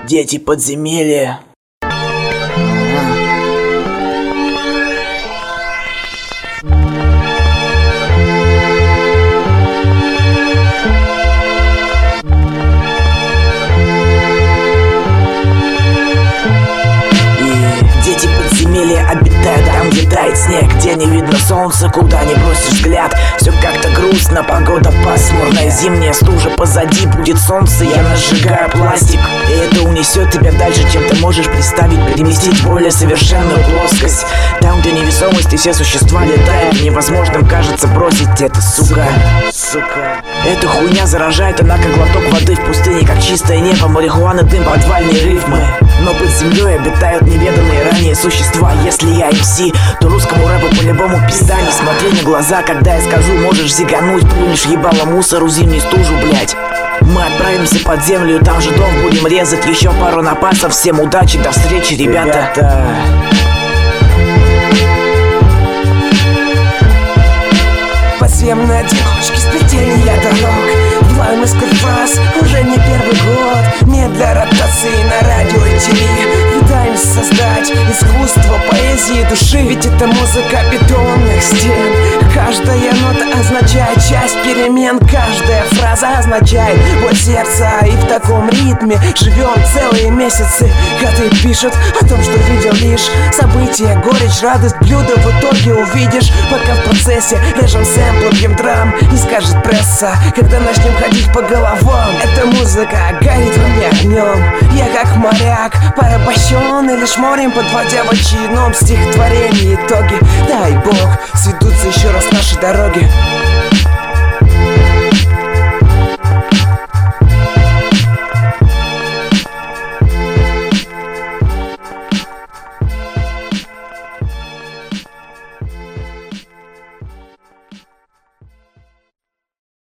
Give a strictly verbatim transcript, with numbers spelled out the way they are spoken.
Дети подземелья. Дети подземелья обитают там, где тает снег, где не видно солнца, куда не бросишь взгляд. Все как-то грустно, погода пасмурная, зимняя стужа позади, будет солнце, я нажигаю пластик. И это унесет тебя дальше, чем ты можешь представить, переместить в более совершенную плоскость. Там, где невесомость и все существа летают, невозможным кажется бросить это, сука. Сука. Эта хуйня заражает, она как глоток воды в пустыне, как чистое небо, марихуана, дым, подвальные рифмы. Но под землей обитают неведанные ранее существа. Если я эм си, то русскому рэпу по-любому пизда. Не смотри на глаза, когда я скажу, можешь зигануть, плюнешь ебало мусору, зимней стужу, блять. Мы отправимся под землю, там же дом будем резать, еще пару напасов. Всем удачи, до встречи, ребята, ребята. Подземные одиночки, сплетения дорог, Влаем из фраз уже не первый год. Не для ротации на радио и ТВ. Пытаемся создать искусство поэзии души. Ведь это музыка бетонных стен. Каждая нота означает часть перемен. Каждая фраза означает боль сердца. И в таком ритме живем целые месяцы. Коты пишут о том, что видел лишь события, горечь, радость, блюдо в итоге увидишь. Пока в процессе режем сэмплы, бьем драм. И скажет пресса, когда начнем ходить по головам. Эта музыка горит во мне огнем. Я как моряк, порабощенный лишь морем, подводя в очередном стихотворении итоги. Дай Бог, сведутся еще раз наши дороги.